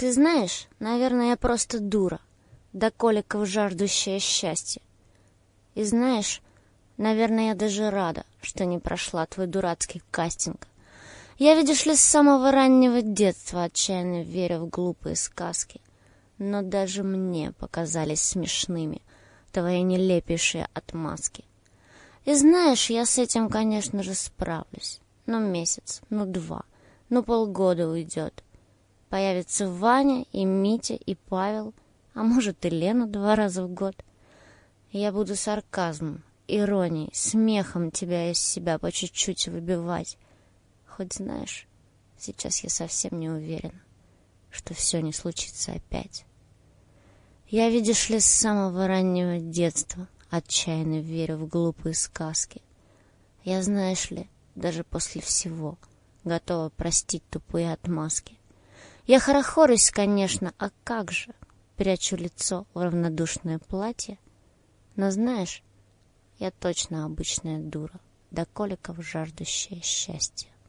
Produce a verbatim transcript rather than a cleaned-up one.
Ты знаешь, наверное, я просто дура, до коликов жаждущая счастья. И знаешь, наверное, я даже рада, что не прошла твой дурацкий кастинг. Я, видишь ли, с самого раннего детства отчаянно верю в глупые сказки. Но даже мне показались смешными твои нелепейшие отмазки. И знаешь, я с этим, конечно же, справлюсь. Ну, месяц, ну, два, ну, полгода уйдет. Появятся Ваня и Митя и Павел, а может и Лена два раза в год. Я буду сарказмом, иронией, смехом тебя из себя по чуть-чуть выбивать. Хоть знаешь, сейчас я совсем не уверена, что все не случится опять. Я, видишь ли, с самого раннего детства отчаянно верю в глупые сказки. Я, знаешь ли, даже после всего готова простить тупые отмазки. Я хорохорюсь, конечно, а как же? Прячу лицо в равнодушное платье. Но знаешь, я точно обычная дура, до коликов жаждущая счастья.